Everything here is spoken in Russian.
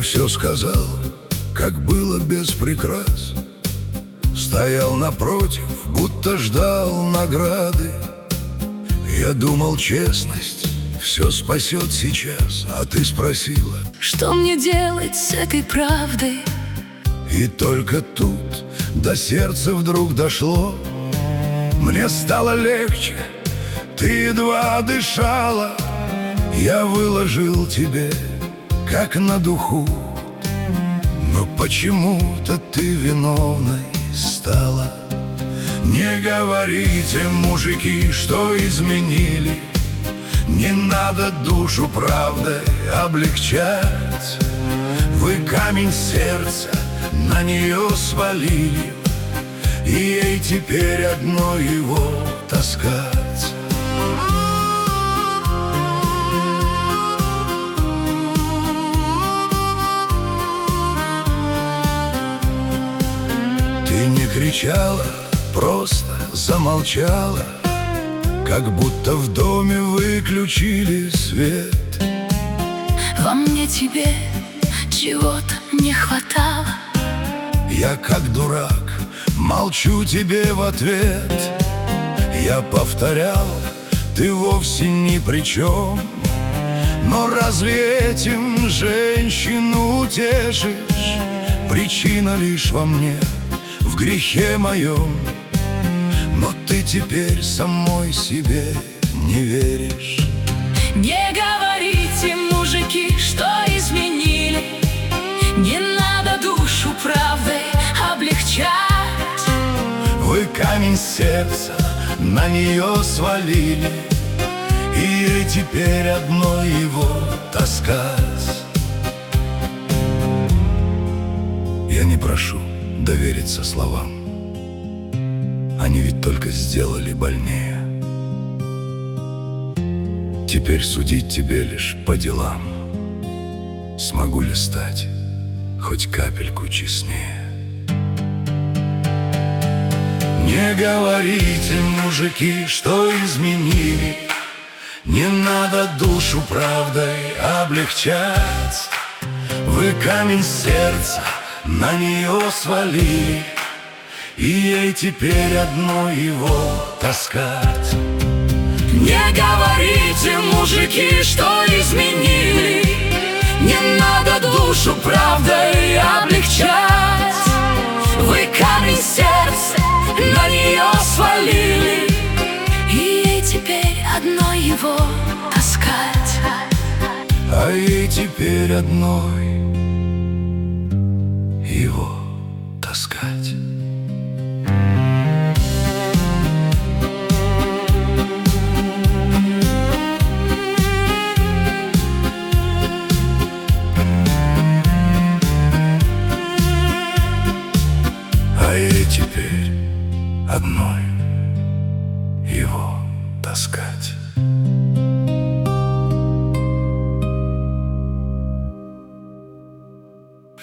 все сказал, как было без прикрас. Стоял напротив, будто ждал награды. Я думал, честность все спасет сейчас, а ты спросила, что мне делать с этой правдой? и только тут до сердца вдруг дошло. Мне стало легче, ты едва дышала. Я выложил тебе, как на духу, но почему-то ты виновной стала. Не говорите, мужики, что изменили. Не надо душу правдой облегчать. Вы камень сердца на нее свалили, и ей теперь одно его таскать. Ты не кричала, просто замолчала, как будто в доме выключили свет. Во мне тебе чего-то не хватало. Я как дурак молчу тебе в ответ. Я повторял, ты вовсе ни при чем. Но разве этим женщину утешишь? Причина лишь во мне, в грехе моем. Но ты теперь самой себе не веришь. Не говорите, мужики, что изменили. Не надо душу правдой облегчать. Вы камень сердца на нее свалили, и ей теперь одно его таскать. Я не прошу довериться словам, они ведь только сделали больнее. Теперь судить тебе лишь по делам. Смогу ли стать хоть капельку честнее? Не говорите, мужики, что изменили. Не надо душу правдой облегчать. Вы камень сердца на нее свалили, и ей теперь одно его таскать. Не говорите, мужики, что изменили. Не надо душу правдой облегчать. Вы камень сердца на нее свалили, и ей теперь одно его таскать. А ей теперь одной его таскать. А ей теперь одной его таскать.